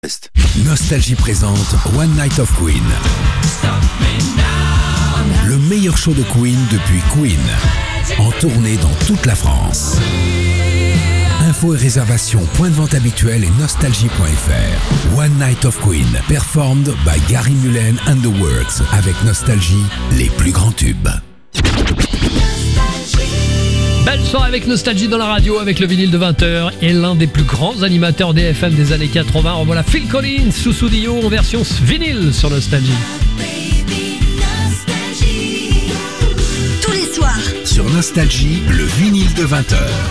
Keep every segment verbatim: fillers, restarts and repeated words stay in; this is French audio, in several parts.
Nostalgie présente One Night of Queen. Le meilleur show de Queen depuis Queen. En tournée dans toute la France. Infos et réservations, point de vente habituel et nostalgie point f r. One Night of Queen, performed by Gary Mullen and the Works. Avec Nostalgie, les plus grands tubes. Belle soirée avec Nostalgie dans la radio, avec le vinyle de vingt heures et l'un des plus grands animateurs D F M des années quatre-vingts. En voilà Phil Collins, Soussou Dio en version vinyle sur Nostalgie. Tous les soirs sur Nostalgie, le vinyle de vingt heures.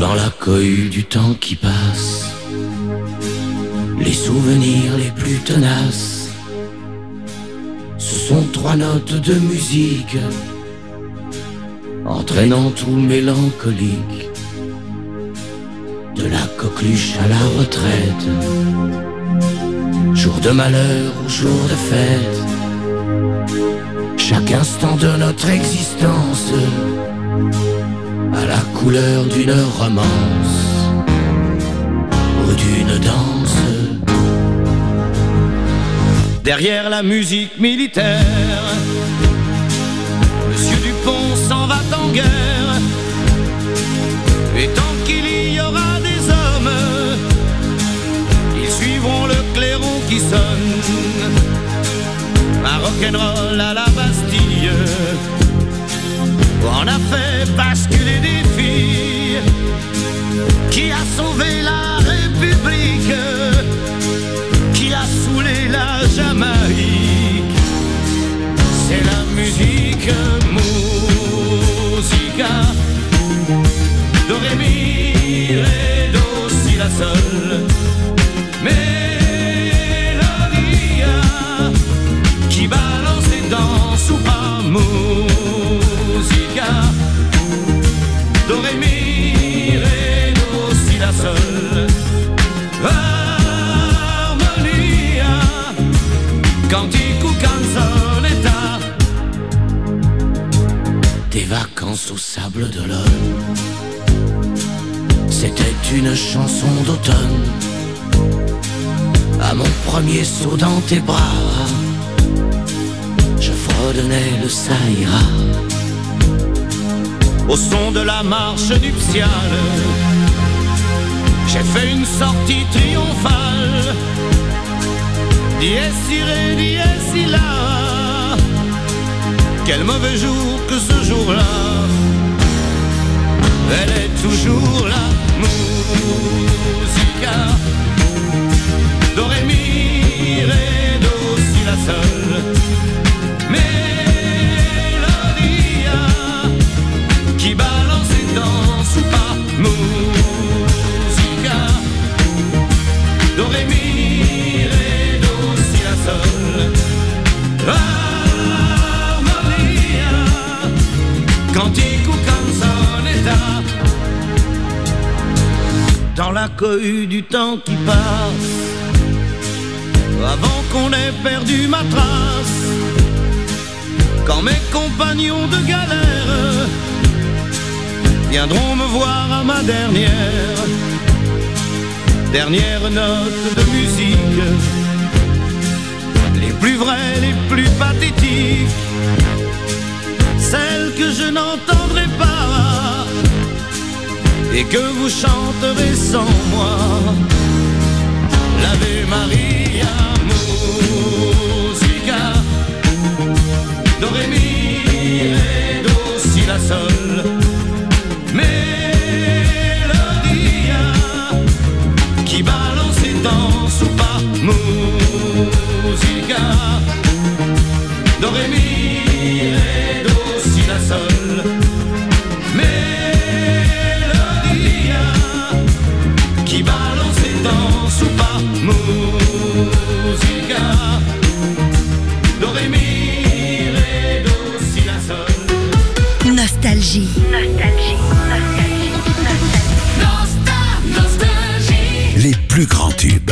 Dans la cohue du temps qui passe, les souvenirs les plus tenaces, ce sont trois notes de musique, entraînant tout mélancolique, de la coqueluche à la retraite, jour de malheur ou jour de fête, chaque instant de notre existence à la couleur d'une romance ou d'une danse. Derrière la musique militaire, Monsieur Dupont s'en va en guerre. Et tant qu'il y aura des hommes, ils suivront le clairon qui sonne. Un rock'n'roll à la Bastille on a fait basculer des filles, qui a sauvé la République, qui a saoulé la Jamaïque. C'est la musique, musica, do, ré, mi, ré, do, si, la, sol. Mélodia qui balance et danse ou pas, musica, do, ré, mi, ré, do, si, la, sol. Harmonia, cantico, canzonetta. Des vacances au sable d'Olonne, c'était une chanson d'automne. À mon premier saut dans tes bras, je fredonnais le ça ira. Au son de la marche nuptiale, j'ai fait une sortie triomphale. Dies irae, dies illa. Quel mauvais jour que ce jour-là. Elle est toujours là, musica, do, ré, mi, ré, do, si, la, sol. Mélodia qui balance et danse ou pas, musica, do, ré, mi, ré, do, si, la, sol. Harmonia, cantico, canzonetta. Dans la cohue du temps qui passe, avant qu'on ait perdu ma trace, quand mes compagnons de galère viendront me voir à ma dernière, dernière note de musique, les plus vraies, les plus pathétiques, celles que je n'entendrai pas et que vous chanterez sans moi. L'Ave Maria, musica, do, ré, mi, ré, do, si, la, sol. Mélodia qui balance et danse ou pas, musica, do, ré, mi, ré, do, si, la, sol. Mélodia qui balance et danse ou pas, musica, do, ré, mi, ré, do, si, la, sol. Nostalgie. Nostalgie. Nostalgie. Nostalgie. Les plus grands tubes.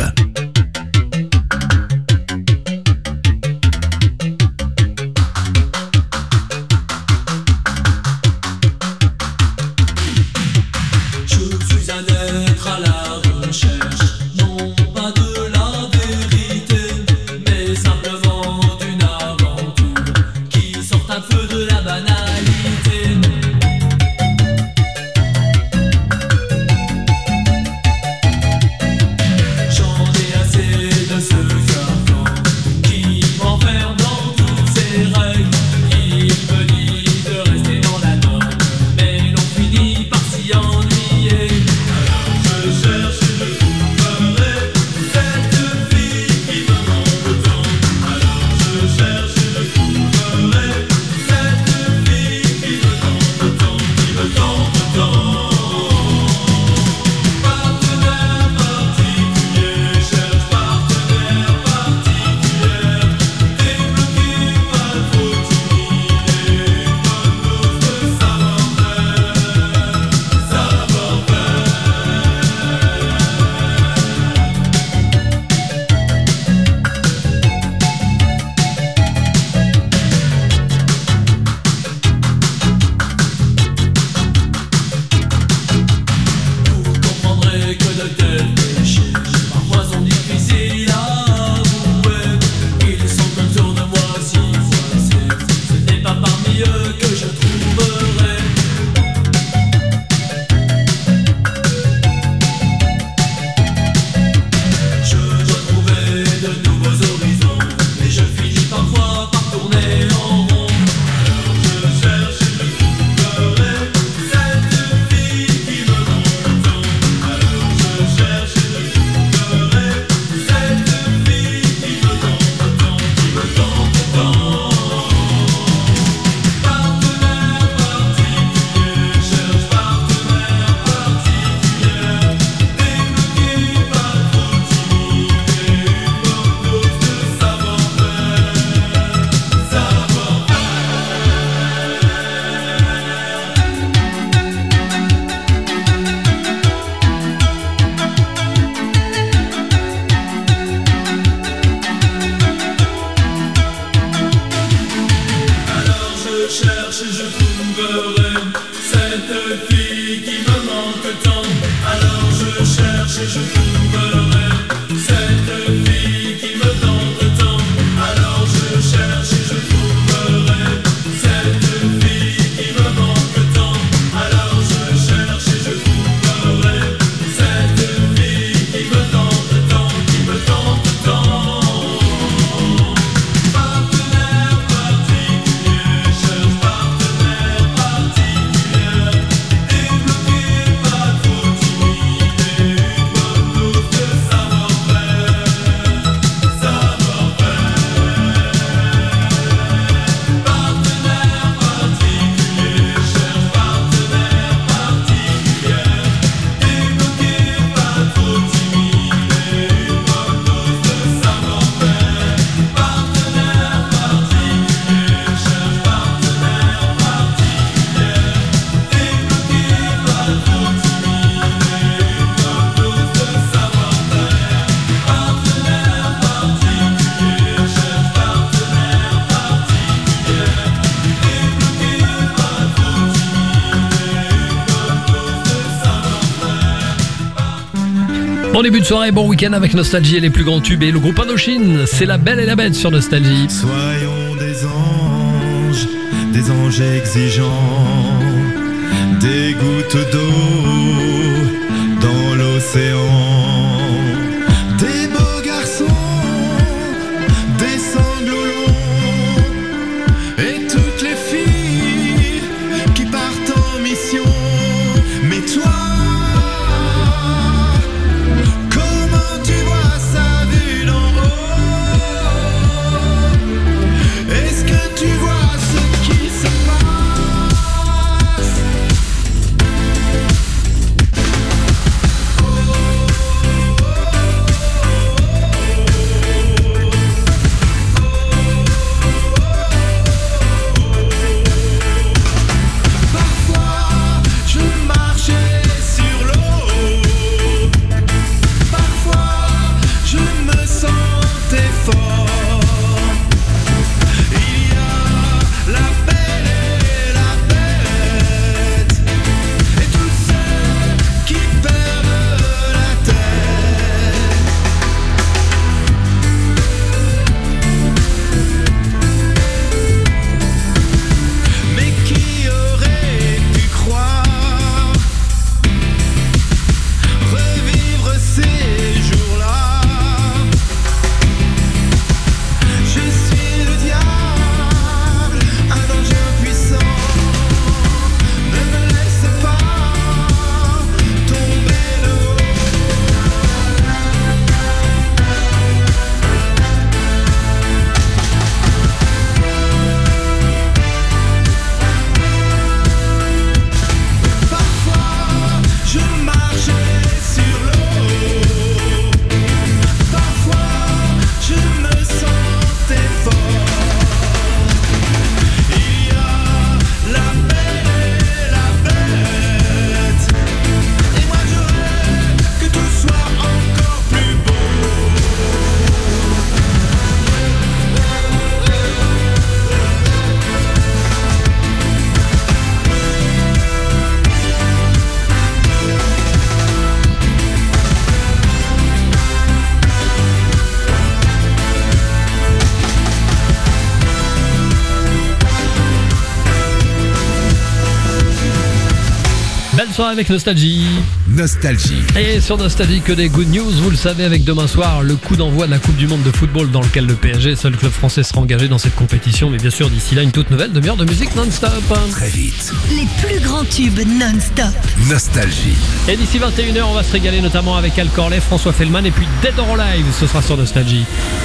J'en trouverai cette fille qui me manque tant. Alors je cherche et je trouverai cette fille qui me tente tant. Alors je cherche et je trouverai cette fille qui me manque tant. Alors je cherche et je trouverai cette fille qui me tente tant, qui me tente tant. Partenaire particulier, cherche partenaire particulier. Débloqué, pas trop timide, une bonne dose de savoir-faire, savoir-faire. Partenaire particulier, cherche partenaire particulier. Débloqué, pas trop timide, une bonne dose de savoir-faire. Partenaire particulier, cherche partenaire particulier. Débloqué, pas trop timide, une bonne dose de savoir-faire. Partenaire particulier, cherche partenaire particulier. Débloqué, pas trop timide, une bonne dose de savoir-faire. Bon début de soirée, bon week-end avec Nostalgie et les plus grands tubes et le groupe Indochine. C'est La Belle et la Bête sur Nostalgie. Soyons des anges, des anges exigeants, des gouttes d'eau dans l'océan, des beaux garçons, des sanglots longs, et toutes les filles qui partent en mission. Mais toi, comment tu vois ça vu d'en haut? Est-ce que tu vois ce qui se passe? Parfois je marchais sur l'eau, parfois je me sentais fort. Il y a la belle et la bête, et tous ceux qui perdent la tête. Mais qui aurait pu croire revivre ces jours-là? Je suis le diable, un ange impuissant. Ne me laisse pas tomber de haut. Parfois je marchais sur l'eau, parfois je me sentais fort. Il y a la belle et la bête, et moi je rêve que tout soit encore plus beau. Belle soirée avec Nostalgie. Nostalgie. Et sur Nostalgie, que des good news, vous le savez, avec demain soir le coup d'envoi de la Coupe du Monde de football dans lequel le P S G, seul club français, sera engagé dans cette compétition. Mais bien sûr, d'ici là, une toute nouvelle demi-heure de musique non-stop. Très vite. Les plus grands tubes non-stop. Nostalgie. Et d'ici vingt et une heures, on va se régaler notamment avec Al Corley, François Fellman et puis Dead or Alive. Ce sera sur Nostalgie.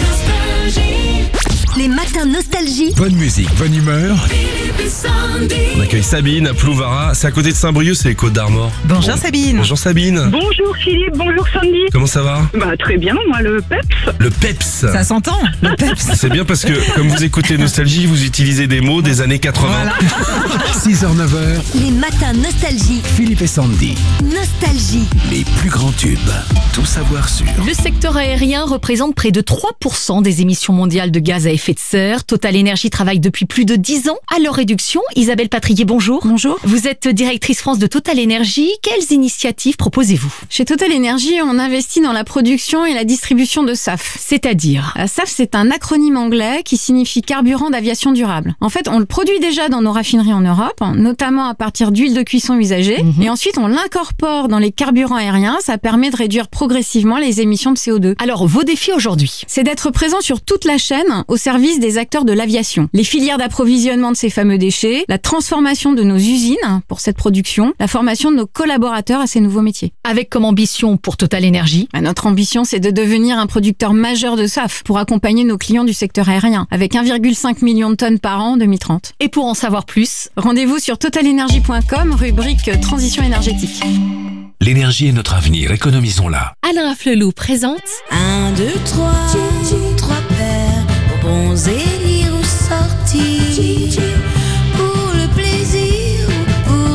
Les matins nostalgie. Bonne musique, bonne humeur. On accueille Sabine à Plouvara, c'est à côté de Saint-Brieuc, c'est les Côtes d'Armor. Bonjour Sabine. Bonjour Sabine. Bonjour Philippe, bonjour Sandy. Comment ça va? Bah très bien, moi le peps. Le peps. Ça s'entend, le peps. C'est bien parce que comme vous écoutez Nostalgie, vous utilisez des mots des années quatre-vingts. Voilà. six heures neuf heures, Les matins nostalgie. Philippe et Sandy. Nostalgie. Les plus grands tubes. Tout savoir sur Le secteur aérien représente près de trois pour cent des émissions mondiales de gaz à effet effet de serre. Total Énergie travaille depuis plus de dix ans à leur réduction. Isabelle Patrier, bonjour. Bonjour. Vous êtes directrice France de Total Énergie. Quelles initiatives proposez-vous? Chez Total Énergie, on investit dans la production et la distribution de S A F. C'est-à-dire? S A F, c'est un acronyme anglais qui signifie carburant d'aviation durable. En fait, on le produit déjà dans nos raffineries en Europe, notamment à partir d'huile de cuisson usagée, mmh. et ensuite on l'incorpore dans les carburants aériens. Ça permet de réduire progressivement les émissions de C O deux. Alors, vos défis aujourd'hui? C'est d'être présent sur toute la chaîne au service des acteurs de l'aviation. Les filières d'approvisionnement de ces fameux déchets, la transformation de nos usines pour cette production, la formation de nos collaborateurs à ces nouveaux métiers. Avec comme ambition pour Total Énergie? Bah, notre ambition, c'est de devenir un producteur majeur de S A F pour accompagner nos clients du secteur aérien, avec un virgule cinq million de tonnes par an en deux mille trente. Et pour en savoir plus, rendez-vous sur total énergie point com, rubrique Transition énergétique. L'énergie est notre avenir, économisons-la. Alain Flelou présente un, deux, trois, trois paires, bons élire ou sortir, pour le plaisir ou pour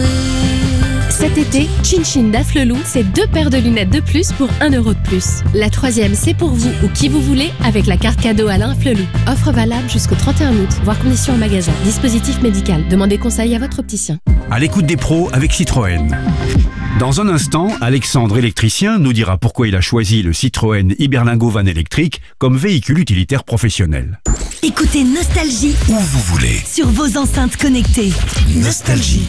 offrir. Cet été, Chin Chin d'Afflelou, c'est deux paires de lunettes de plus pour un euro de plus. La troisième, c'est pour vous ou qui vous voulez avec la carte cadeau Alain Flelou. Offre valable jusqu'au trente et un août, voire conditions en magasin. Dispositif médical. Demandez conseil à votre opticien. À l'écoute des pros avec Citroën. Dans un instant, Alexandre, électricien, nous dira pourquoi il a choisi le Citroën Iberlingo Van électrique comme véhicule utilitaire professionnel. Écoutez Nostalgie où vous voulez sur vos enceintes connectées. Nostalgie.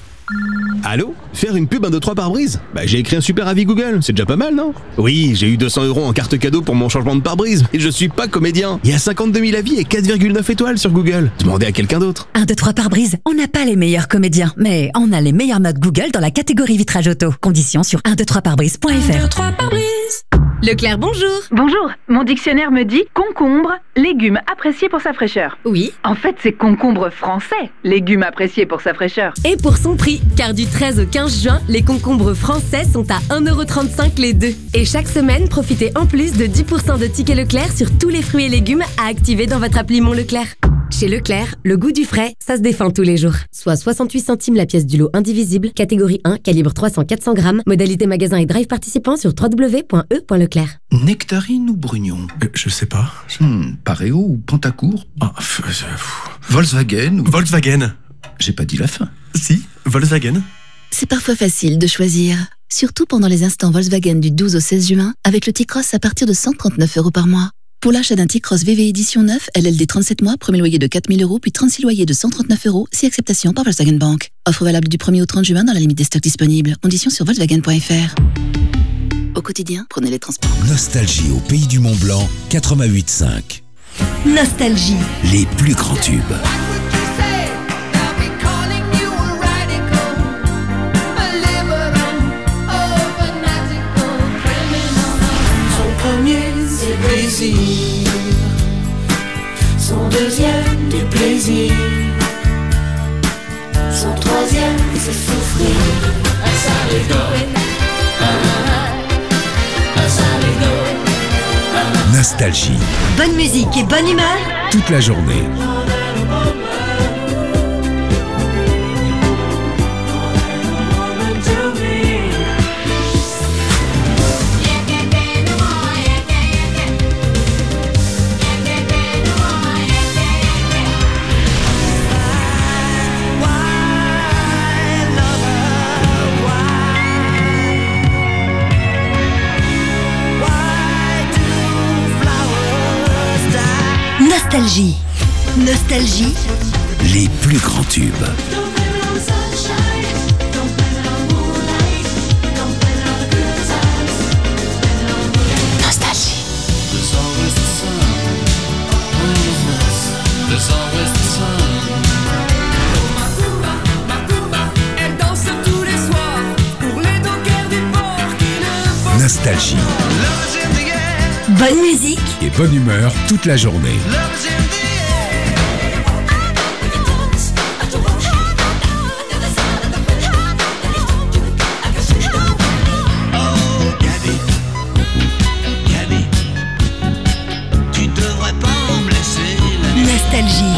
Allô? Faire une pub un, deux, trois pare-brise? Bah j'ai écrit un super avis Google, c'est déjà pas mal, non? Oui, j'ai eu deux cents euros en carte cadeau pour mon changement de pare-brise, et je suis pas comédien. Il y a cinquante-deux mille avis et quatre virgule neuf étoiles sur Google. Demandez à quelqu'un d'autre. un, deux, trois pare-brise, on n'a pas les meilleurs comédiens, mais on a les meilleures notes Google dans la catégorie vitrage auto. Conditions sur un, deux, trois pare-brise point f r. un, deux, trois pare-brise. Leclerc, bonjour. Bonjour, mon dictionnaire me dit concombre, légume apprécié pour sa fraîcheur. Oui. En fait, c'est concombre français, légume apprécié pour sa fraîcheur. Et pour son prix, car du treize au quinze juin, les concombres français sont à un euro trente-cinq les deux. Et chaque semaine, profitez en plus de dix pour cent de tickets Leclerc sur tous les fruits et légumes à activer dans votre appli Mon Leclerc. Chez Leclerc, le goût du frais, ça se défend tous les jours. Soit soixante-huit centimes la pièce du lot indivisible, catégorie un, calibre trois cents à quatre cents grammes, modalité magasin et drive participant sur w w w point e point leclerc. Nectarine ou Brugnon? euh, Je sais pas. Hmm, Pareo ou Pantacourt? Ah, f- f- Volkswagen ou... Volkswagen. J'ai pas dit la fin. Si, Volkswagen. C'est parfois facile de choisir, surtout pendant les instants Volkswagen du douze au seize juin, avec le T-Cross à partir de cent trente-neuf euros par mois. Pour l'achat d'un T-Cross V V édition neuf, L L D trente-sept mois, premier loyer de quatre mille euros, puis trente-six loyers de cent trente-neuf euros, si acceptation par Volkswagen Bank. Offre valable du premier au trente juin dans la limite des stocks disponibles. Conditions sur volkswagen point f r. Au quotidien, prenez les transports. Nostalgie au pays du Mont Blanc, quatre-vingt-huit cinq. Nostalgie. Les plus grands tubes. Plaisir. Son deuxième, du plaisir. Son troisième, c'est souffrir. Nostalgie. Bonne musique et bonne humeur Toute la journée. Nostalgie. Nostalgie. Les plus grands tubes. Nostalgie. Elle danse tous les soirs pour les dockers du port qui ne font Nostalgie. Bonne musique Et bonne humeur toute la journée. Tu devrais pas me laisser la Nostalgie.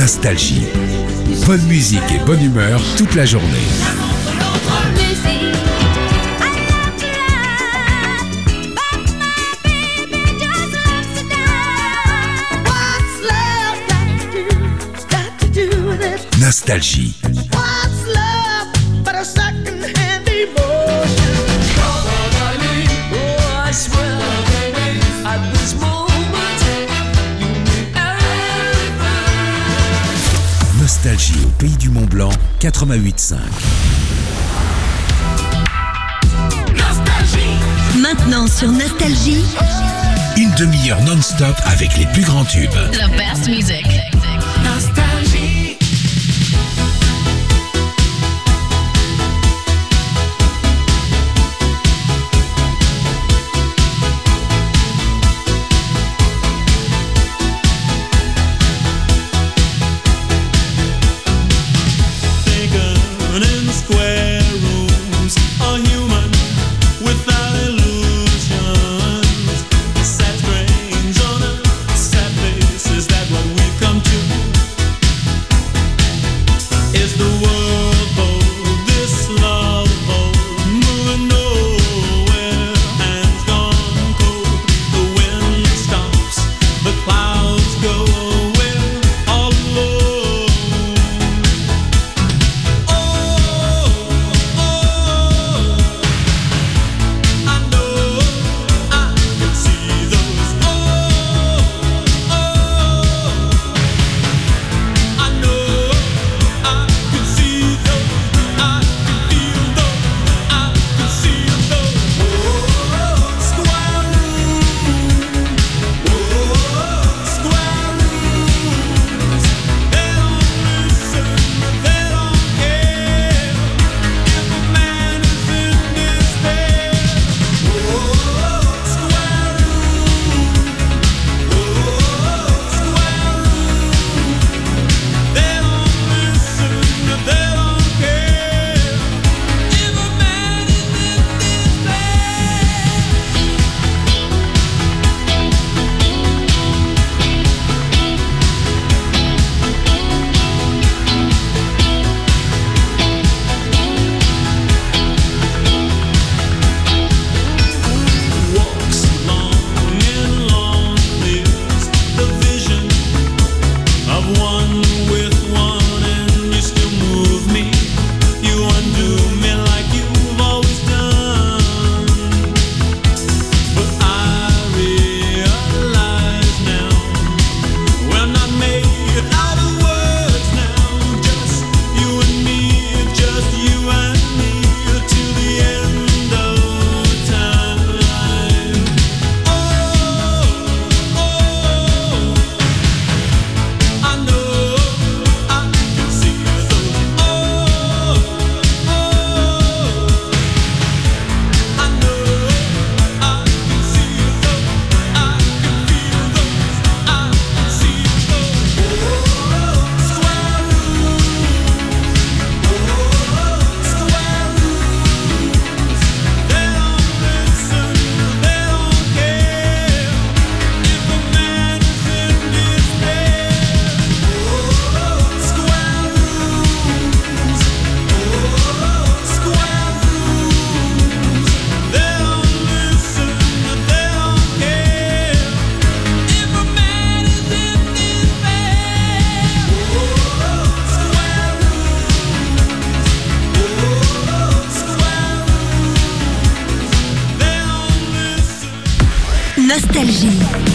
Nostalgie. Bonne musique et bonne humeur toute la journée. Nostalgie. Nostalgie au pays du Mont Blanc, quatre-vingt-huit cinq. Maintenant sur Nostalgie, Une demi-heure non-stop avec les plus grands tubes. the best music. Nostalgie. Thinking in square rooms, a human without illusions. Sad strange on a sad face, is that what we've come to? Is the world bold, this love bold, moving nowhere, hands gone cold, the wind stops, the clouds go away, all alone. Nostalgie.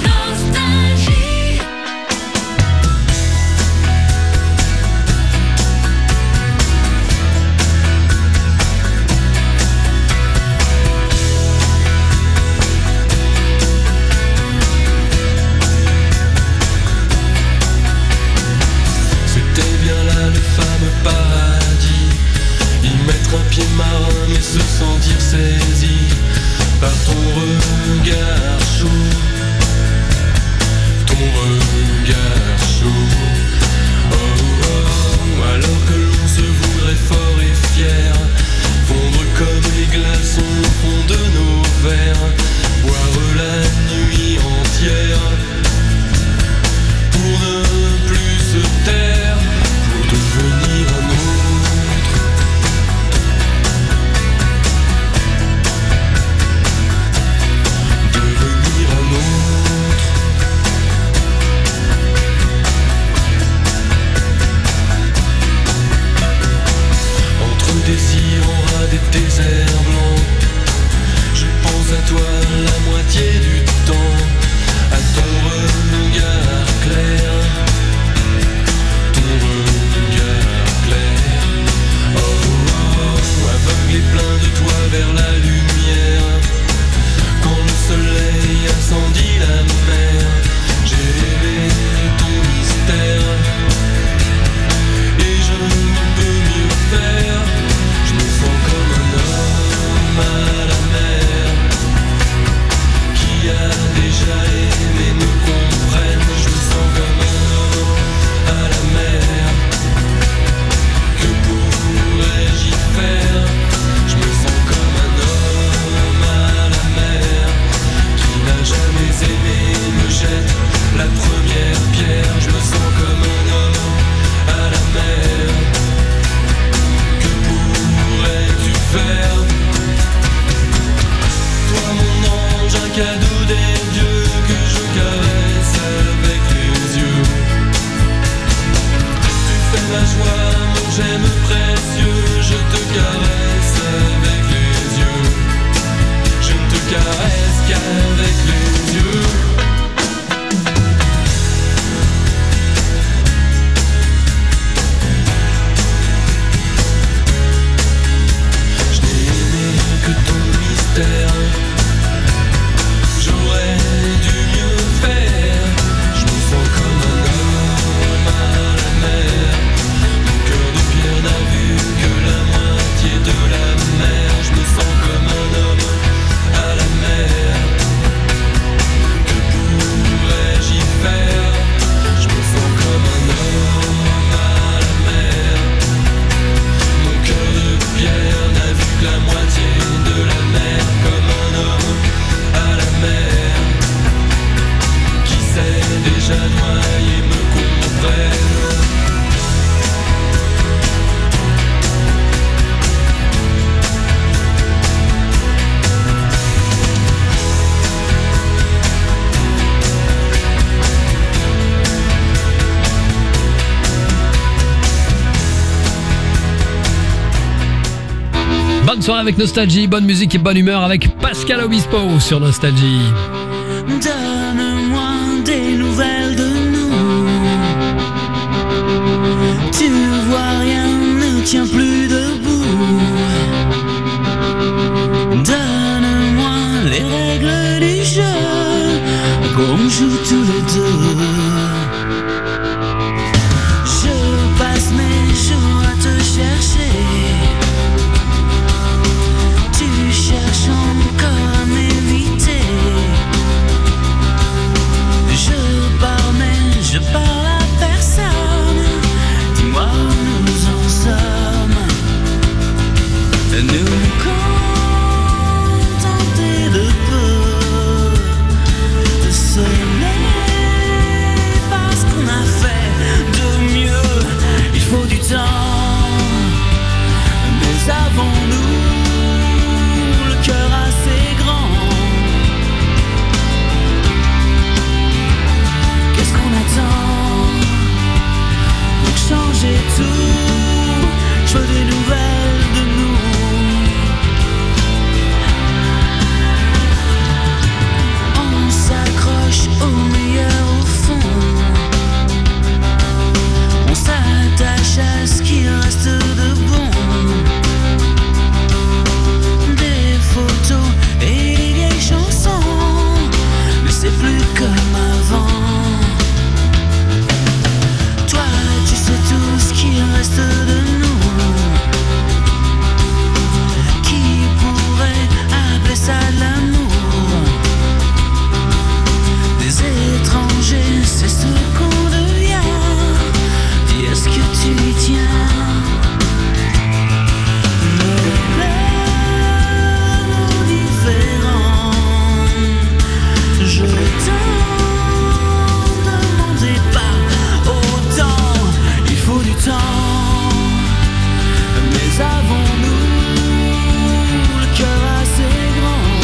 C'était bien là le fameux paradis. Y mettre un pied marin mais se sentir saisi par ton regard chaud. ma joie, mon j'aime précieux, je te caresse avec les yeux. Je ne te caresse qu'avec les yeux. Je n'ai aimé que ton mystère. J'aurais dû mieux faire. Je me sens comme un homme à la mer. Mon cœur de pierre n'a vu que la moitié de la mer. Je me sens comme un homme à la mer. Que pourrais-je y faire? Je me sens comme un homme à la mer. Mon cœur de pierre n'a vu que la moitié de la mer. Comme un homme à la mer qui sait déjà noyer me comprenne. Bonne soirée avec Nostalgie, bonne musique et bonne humeur avec Pascal Obispo sur Nostalgie. Donne-moi des nouvelles de nous. Tu vois, rien ne tient plus debout. Donne-moi les règles du jeu, qu'on joue tous les deux. Je passe mes jours à te chercher. Tu cherches encore à m'éviter. Je parle mais je parle à personne. Dis-moi où nous en sommes. Nous contenter de peu, de sonner parce qu'on a fait de mieux. Il faut du temps, mais avons-nous le cœur assez grand? Qu'est-ce qu'on attend pour changer tout? Je veux des nouvelles de nous. On s'accroche au meilleur au fond. On s'attache à ce qui reste de bon. Des photos et des vieilles chansons, mais c'est plus comme avant. Toi, tu sais tout ce qui reste de nous. Qui pourrait appeler ça de l'amour? Des étrangers, c'est ce qu'on devient. Dis, est-ce que tu y tiens? Je t'en demandais pas autant. Il faut du temps, mais avons-nous le cœur assez grand?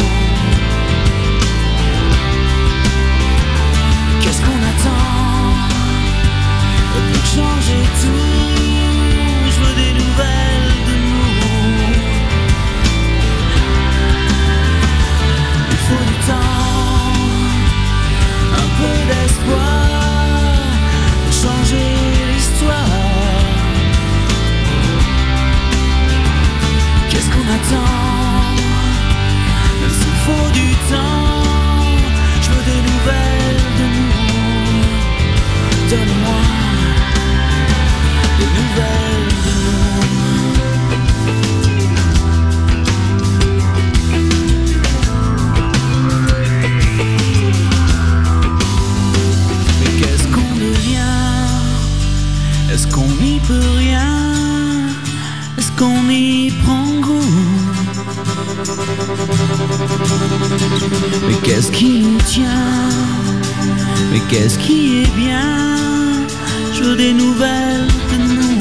Qu'est-ce qu'on attend pour changer tout? Je veux des nouvelles de nous. Il faut du temps, un peu d'espoir pour changer l'histoire. Qu'est-ce qu'on attend? S'il faut du temps, je veux des nouvelles de nous. Donne-moi des nouvelles de nous. Mais qu'est-ce qu'on devient? Est-ce qu'on n'y peut rien? Est-ce qu'on y prend goût? Mais qu'est-ce qui nous tient? Mais qu'est-ce qui est bien? Je veux des nouvelles de nous.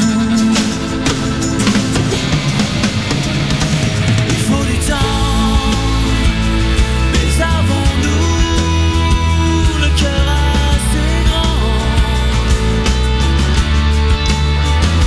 Il faut du temps, mais avons-nous le cœur assez grand?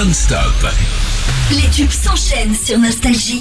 non-stop. Les tubes s'enchaînent sur Nostalgie.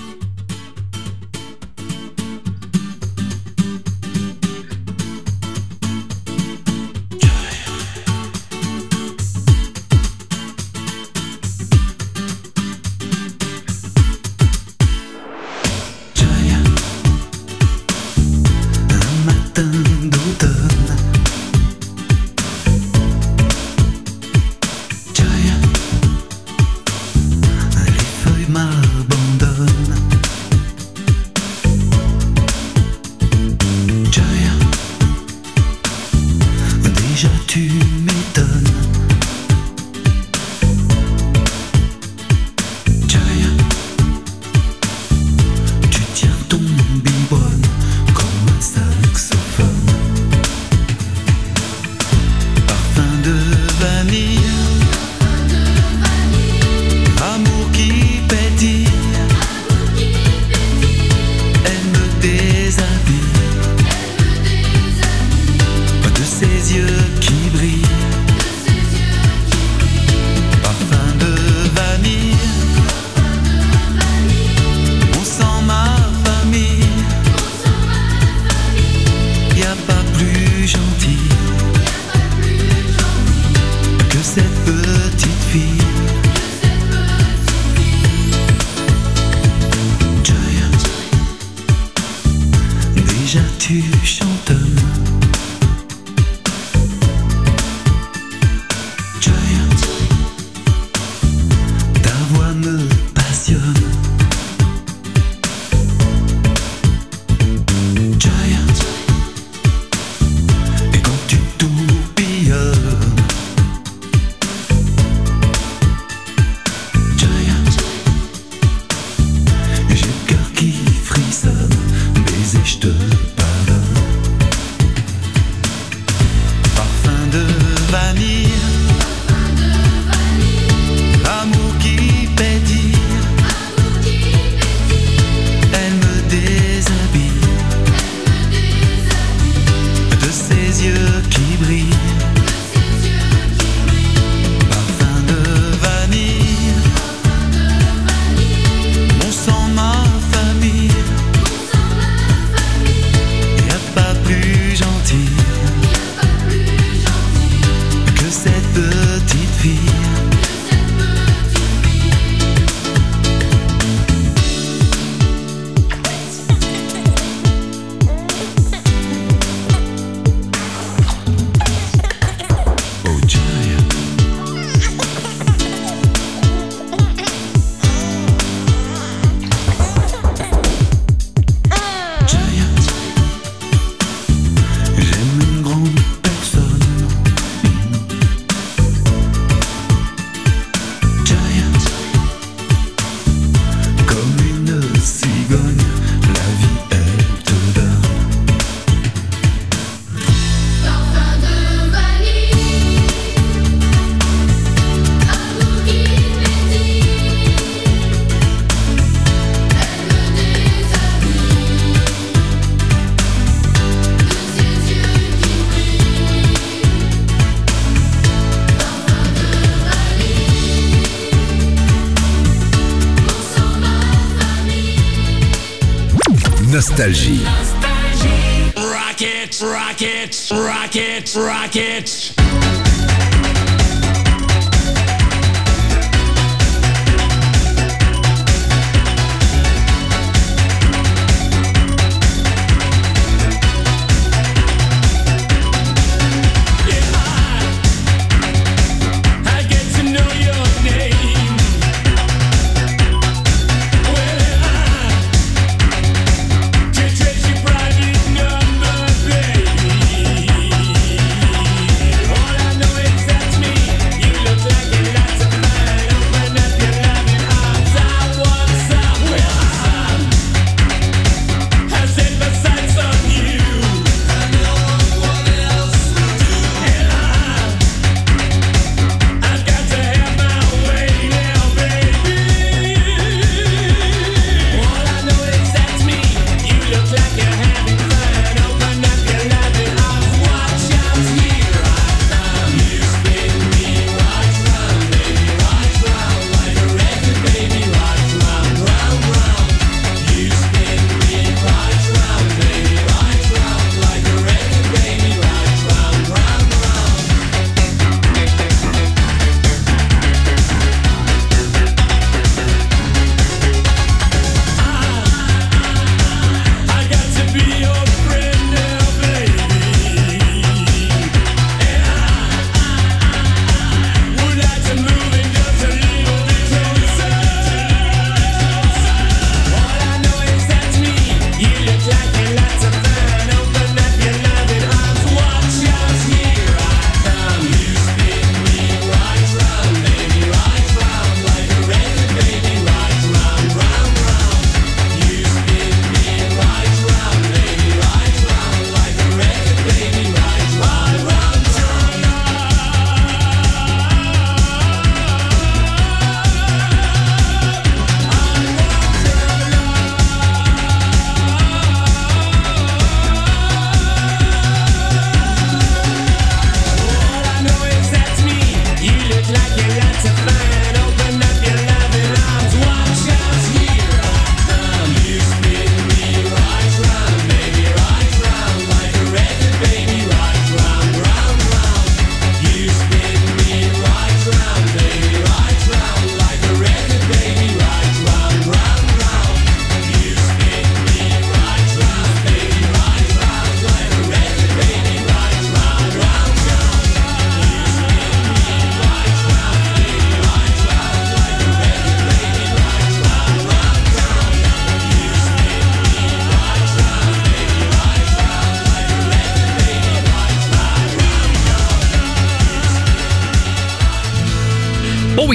Nostalgie. Rocket, rocket, rocket, rocket. Trace your private number, baby.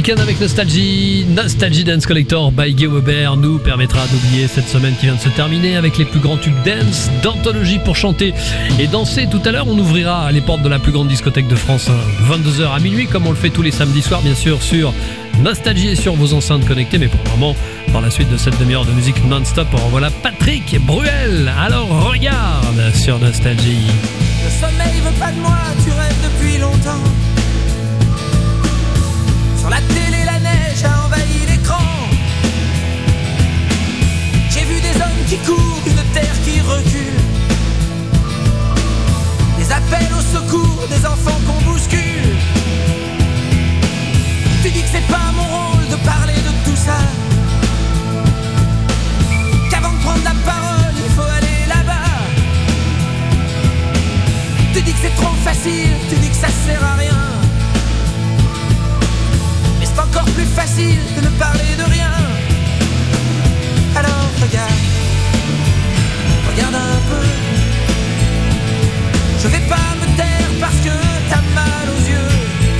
week-end avec Nostalgie. Nostalgie Dance Collector by Guillaume Aubert nous permettra d'oublier cette semaine qui vient de se terminer avec les plus grands tubes dance d'anthologie pour chanter et danser. Tout à l'heure, on ouvrira les portes de la plus grande discothèque de France, hein, vingt-deux heures à minuit, comme on le fait tous les samedis soirs, bien sûr, sur Nostalgie et sur vos enceintes connectées. Mais pour le moment, dans la suite de cette demi-heure de musique non-stop, revoilà Patrick Bruel. Alors regarde sur Nostalgie. Le sommeil veut pas de moi, tu rêves depuis longtemps. Sur la télé, la neige a envahi l'écran. J'ai vu des hommes qui courent, une terre qui recule. Des appels au secours, des enfants qu'on bouscule. Tu dis que c'est pas mon rôle de parler de tout ça, qu'avant de prendre la parole, il faut aller là-bas. Tu dis que c'est trop facile, tu dis que ça sert à rien. Mais c'est encore plus facile de ne parler de rien. Alors regarde, regarde un peu. Je vais pas me taire parce que t'as mal aux yeux.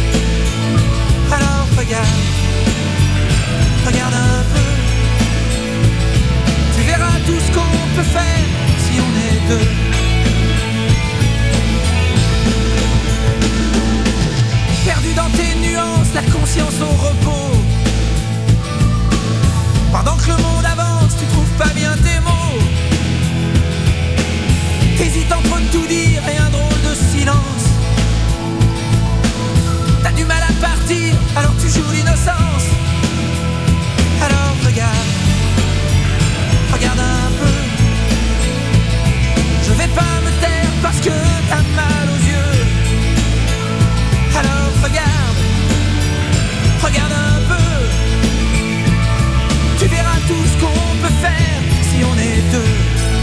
Alors regarde, regarde un peu. Tu verras tout ce qu'on peut faire si on est deux. Perdu dans tes nuances, la conscience au repos. Pendant que le monde avance, tu trouves pas bien tes mots. T'hésites entre tout dire et un drôle de silence. T'as du mal à partir, alors tu joues l'innocence. Alors regarde, regarde un peu. Je vais pas me taire parce que t'as mal aux yeux. Alors regarde, regarde un peu. Tu verras tout ce qu'on peut faire si on est deux.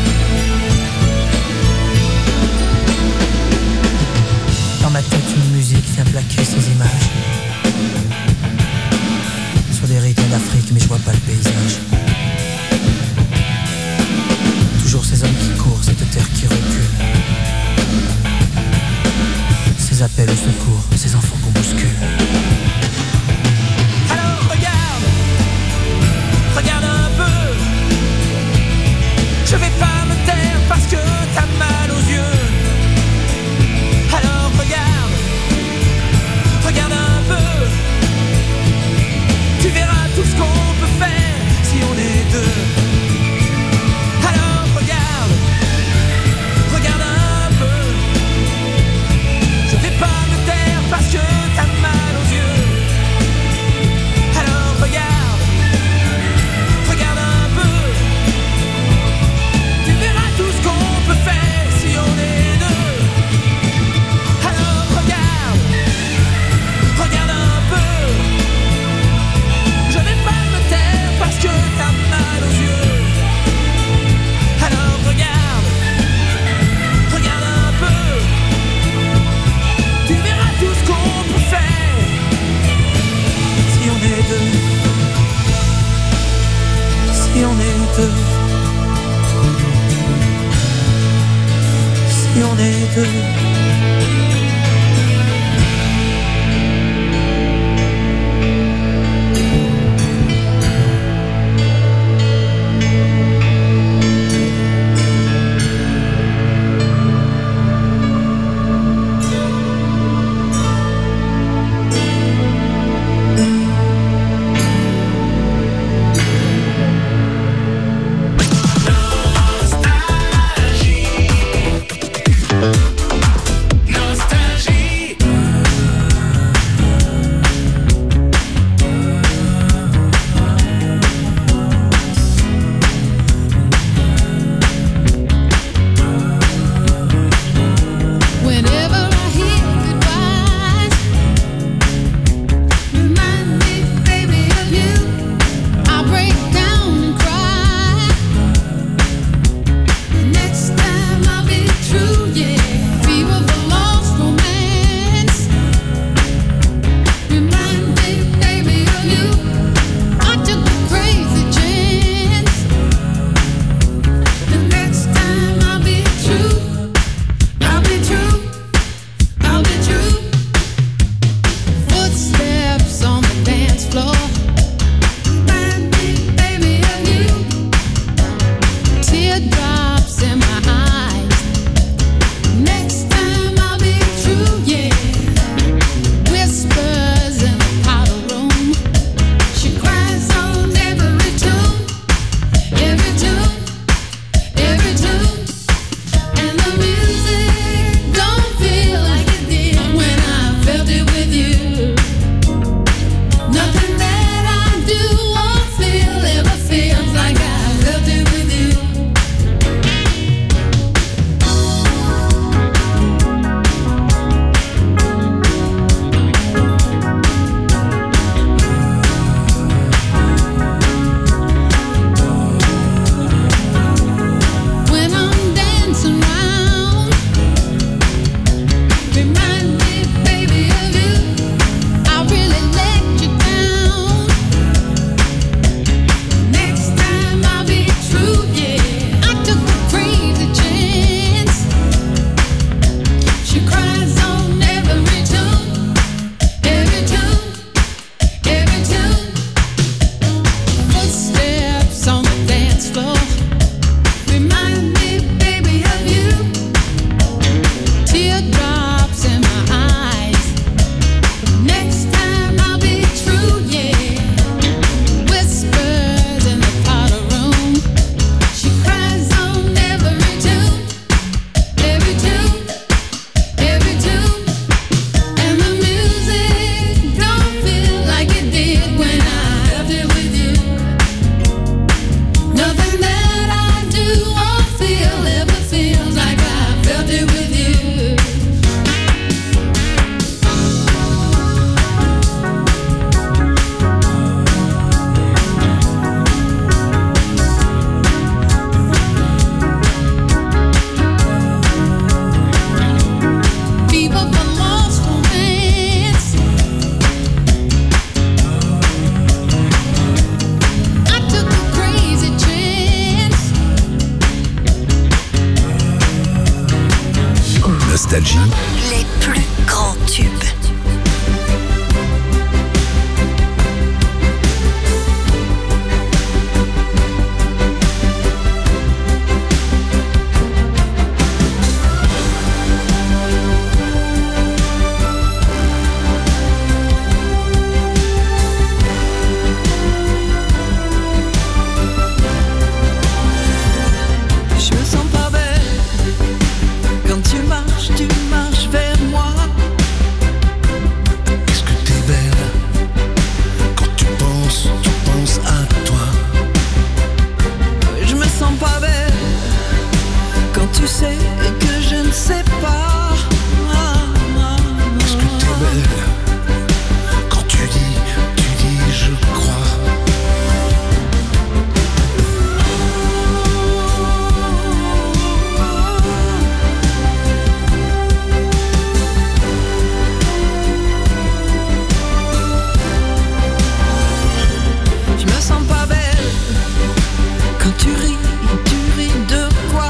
Dans ma tête une musique vient plaquer ces images sur des rythmes d'Afrique, mais je vois pas le paysage. Toujours ces hommes qui courent, cette terre qui recule. Ces appels au secours, ces enfants qu'on bouscule. Alors regarde, regarde un peu. Je vais pas me taire parce que t'as mal aux yeux. Alors regarde, regarde un peu. Tu verras tout ce qu'on peut faire si on est deux. Alors regarde, regarde un peu. Je vais pas me taire parce que t'as mal aux yeux. Alors regarde, regarde un peu. Tu verras tout ce qu'on peut faire si on est deux. Alors regarde, regarde un peu. Je vais pas me taire parce que t'as mal aux yeux. Alors regarde, regarde un peu. Tu verras tout ce qu'on peut faire si on est deux. Si on est deux. Si on est deux. Nostalgie. Nostalgie, les plus grands tubes. Je me sens pas belle quand tu marches, tu marches vers moi. Est-ce que t'es belle quand tu penses, tu penses à toi? Je me sens pas belle quand tu sais que je ne sais pas. Est-ce que t'es belle quand tu dis, tu dis je crois? Je me sens pas belle quand tu ris, tu ris de quoi?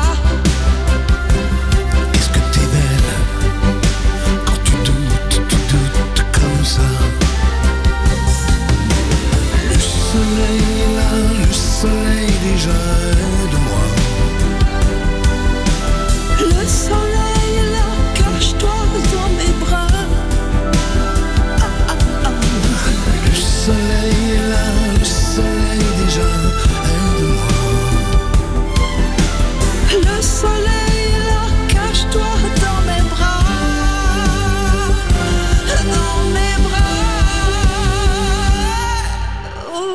Est-ce que t'es belle quand tu doutes, tu doutes comme ça? Le soleil est là, le soleil déjà de moi. Le soleil est là, cache-toi dans mes bras. Ah, ah, ah. Le soleil est là, le soleil déjà de moi. Le soleil est là, cache-toi dans mes bras. Dans mes bras. Oh.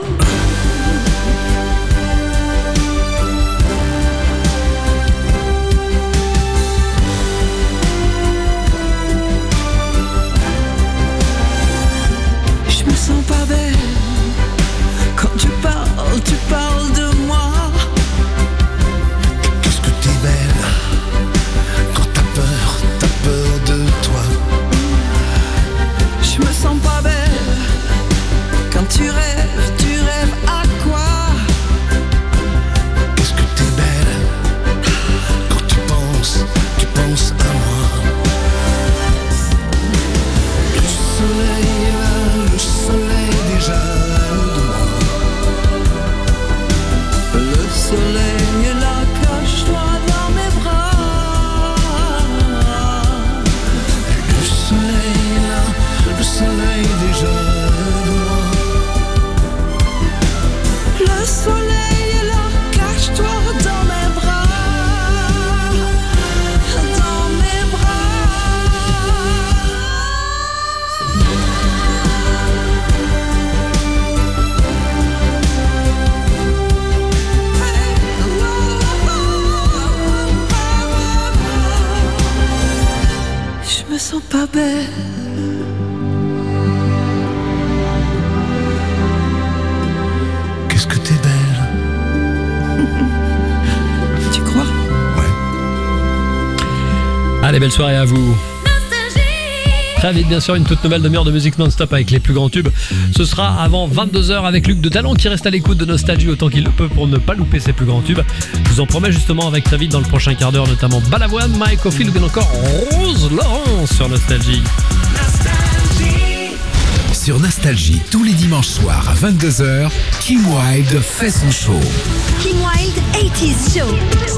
Je me sens pas belle quand tu parles, tu parles de moi. Qu'est-ce que t'es belle quand t'as peur, t'as peur de toi? Je me sens pas belle quand tu rêves, tu rêves à quoi? Qu'est-ce que t'es belle quand tu penses, tu penses à moi? Le soleil est là, le soleil déjà de moi. Le soleil est là, cache-toi dans mes bras. Le soleil est là, le soleil déjà de moi. Le soleil est là, cache-toi dans mes bras. Dans mes bras. Je me sens pas belle. Qu'est-ce que t'es belle? Tu crois? Allez, belle soirée à vous. Très vite, bien sûr, une toute nouvelle demi-heure de musique non-stop avec les plus grands tubes. Ce sera avant vingt-deux heures avec Luc de Talon qui reste à l'écoute de Nostalgie autant qu'il le peut pour ne pas louper ses plus grands tubes. Je vous en promets justement avec très vite dans le prochain quart d'heure, notamment Balavoine, Mike Ophil ou bien encore Rose Laurence sur Nostalgie. Sur Nostalgie, tous les dimanches soirs à vingt-deux heures, Kim Wilde fait son show. Kim Wilde eighties Show.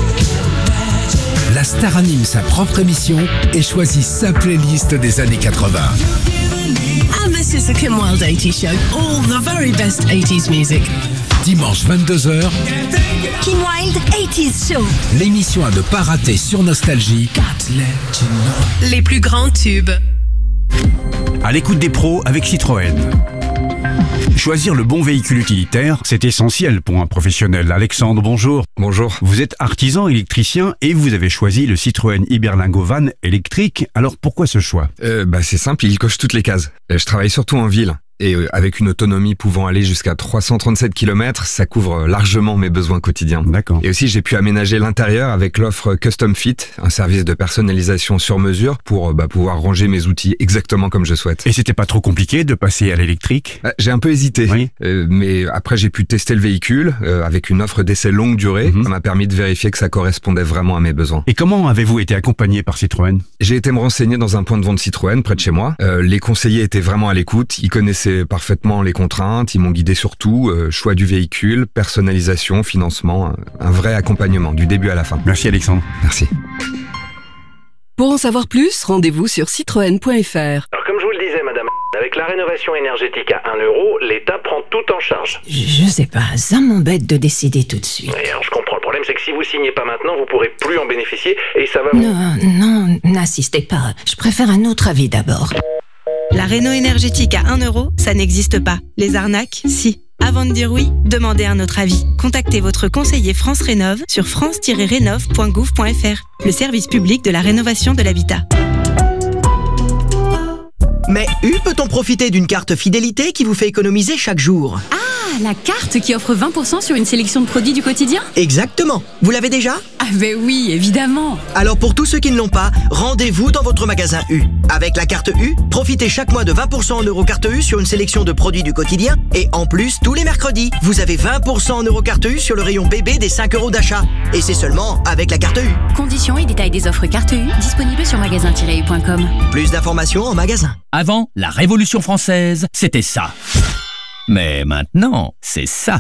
La star anime sa propre émission et choisit sa playlist des années quatre-vingts. And this is the Kim Wilde eighties Show. All the very best eighties music. Dimanche vingt-deux heures, Kim Wilde eighties Show. l'émission à ne pas rater sur Nostalgie. Les plus grands tubes. À l'écoute des pros avec Citroën. Choisir le bon véhicule utilitaire, c'est essentiel pour un professionnel. Alexandre, bonjour. Bonjour. Vous êtes artisan électricien et vous avez choisi le Citroën Iberlingo Van électrique. Alors pourquoi ce choix? euh, bah, C'est simple, il coche toutes les cases. Je travaille surtout en ville. Et euh, avec une autonomie pouvant aller jusqu'à trois cent trente-sept kilomètres, ça couvre largement mes besoins quotidiens. D'accord. Et aussi, j'ai pu aménager l'intérieur avec l'offre Custom Fit, un service de personnalisation sur mesure pour euh, bah, pouvoir ranger mes outils exactement comme je souhaite. Et c'était pas trop compliqué de passer à l'électrique? euh, J'ai un peu hésité, oui. euh, mais après j'ai pu tester le véhicule euh, avec une offre d'essai longue durée. Mm-hmm. Ça m'a permis de vérifier que ça correspondait vraiment à mes besoins. Et comment avez-vous été accompagné par Citroën? J'ai été me renseigner dans un point de vente Citroën près de chez moi. Euh, les conseillers étaient vraiment à l'écoute, ils connaissaient parfaitement les contraintes, ils m'ont guidé sur tout, euh, choix du véhicule, personnalisation, financement, un, un vrai accompagnement du début à la fin. Merci Alexandre. Merci. Pour en savoir plus, rendez-vous sur citroën point f r. Alors comme je vous le disais madame, avec la rénovation énergétique à un euro, l'État prend tout en charge. Je, je sais pas, ça m'embête de décider tout de suite. Et alors je comprends, le problème c'est que si vous signez pas maintenant, vous pourrez plus en bénéficier et ça va vous... Non, non, n'insistez pas, je préfère un autre avis d'abord. La réno énergétique à un euro, ça n'existe pas. Les arnaques, si. Avant de dire oui, demandez un autre avis. Contactez votre conseiller France Rénov sur france tiret rénov point gouv point f r, le service public de la rénovation de l'habitat. Mais U peut-on profiter d'une carte fidélité qui vous fait économiser chaque jour? Ah, la carte qui offre vingt pour cent sur une sélection de produits du quotidien? Exactement. Vous l'avez déjà? Ah ben oui, évidemment. Alors pour tous ceux qui ne l'ont pas, rendez-vous dans votre magasin U. Avec la carte U, profitez chaque mois de vingt pour cent en Eurocarte U sur une sélection de produits du quotidien. Et en plus, tous les mercredis, vous avez vingt pour cent en Eurocarte U sur le rayon bébé des cinq euros d'achat. Et c'est seulement avec la carte U. Conditions et détails des offres carte U disponibles sur magasin tiret u point com. Plus d'informations en magasin. Avant, la Révolution française, c'était ça. Mais maintenant, c'est ça.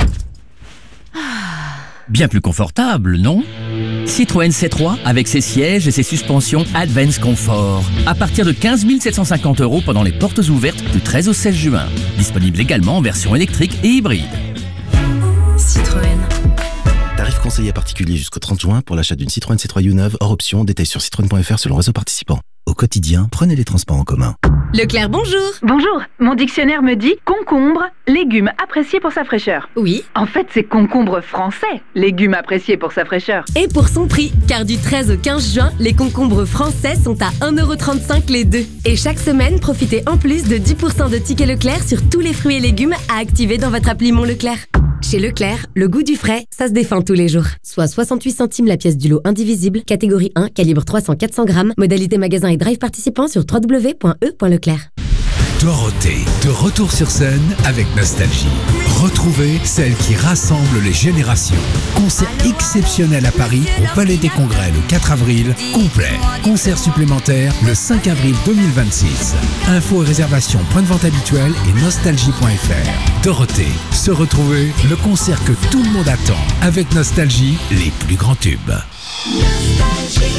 Bien plus confortable, non? Citroën C trois avec ses sièges et ses suspensions Advance Comfort. À partir de quinze mille sept cent cinquante euros pendant les portes ouvertes du treize au seize juin. Disponible également en version électrique et hybride. Citroën. Tarif conseillé particulier jusqu'au trente juin pour l'achat d'une Citroën C trois U neuve hors option. Détails sur citroën point f r selon le réseau participant. Au quotidien, prenez les transports en commun. Leclerc, bonjour. Bonjour. Mon dictionnaire me dit concombre, légume apprécié pour sa fraîcheur. Oui. En fait, c'est concombre français, légume apprécié pour sa fraîcheur. Et pour son prix, car du treize au quinze juin, les concombres français sont à un euro trente-cinq les deux. Et chaque semaine, profitez en plus de dix pour cent de tickets Leclerc sur tous les fruits et légumes à activer dans votre appli Mon Leclerc. Chez Leclerc, le goût du frais, ça se défend tous les jours. Soit soixante-huit centimes la pièce du lot indivisible, catégorie un, calibre trois cents à quatre cents grammes, modalité magasin et drive participant sur w w w point e point leclerc. Dorothée, de retour sur scène avec Nostalgie. Retrouvez celle qui rassemble les générations. Concert exceptionnel à Paris, au Palais des Congrès le quatre avril, complet. Concert supplémentaire le cinq avril deux mille vingt-six. Infos et réservations, point de vente habituel et nostalgie point f r. Dorothée, se retrouver, le concert que tout le monde attend. Avec Nostalgie, les plus grands tubes.